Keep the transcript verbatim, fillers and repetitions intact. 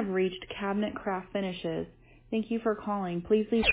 have reached Cabinet Craft Finishes. Thank you for calling. Please leave